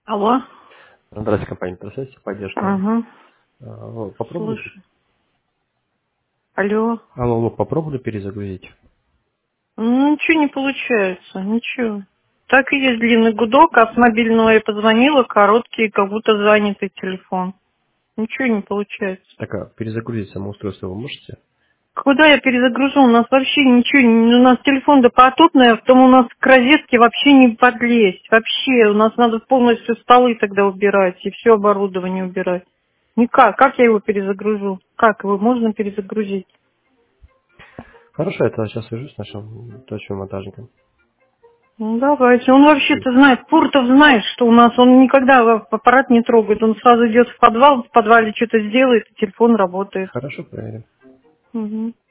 Алло. Здравствуйте, компания «Интерсессия», поддержка. Ага. Попробовали? Слушай. Алло. Алло, попробовали перезагрузить? Ну, ничего не получается, ничего. Так и есть длинный гудок, а с мобильного я позвонила, короткий, как будто занятый телефон. Ничего не получается. Так, а перезагрузить само устройство вы можете? Куда я перезагружу? У нас вообще ничего, у нас телефон допотопный, а потом у нас к розетке вообще не подлезть. Вообще, у нас надо полностью столы тогда убирать и все оборудование убирать. Никак. Как я его перезагружу? Как его можно перезагрузить? Хорошо, я тогда сейчас свяжусь с нашим точным монтажником. Ну, давайте. Он вообще-то знает, Пуртов знает, что у нас, он никогда аппарат не трогает. Он сразу идет в подвал, в подвале что-то сделает, и телефон работает. Хорошо, проверим. Мгм.